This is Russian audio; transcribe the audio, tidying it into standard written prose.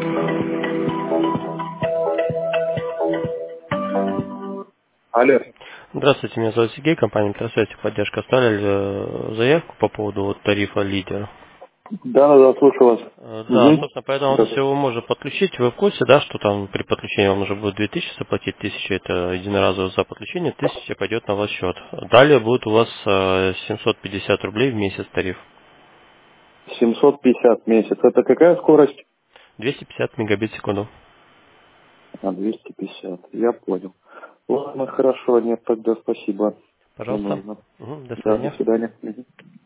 Алло. Здравствуйте, меня зовут Сергей, компания «Интерсвязь» поддержка. Оставили заявку по поводу тарифа «Лидер». Да, слушаю вас. Да, Угу. собственно, поэтому Да. если его можно подключить, вы в курсе, да, что там при подключении вам нужно будет 2000 заплатить, 1000 это единоразово за подключение, 1000 пойдет на ваш счет. Далее будет у вас 750 рублей в месяц тариф. 750 в месяц. Это какая скорость? 250 мегабит в секунду. 250. Я понял. Ладно, хорошо. Нет, тогда спасибо. Не Пожалуйста. нужно. До Да, до свидания. свидания. Мгм.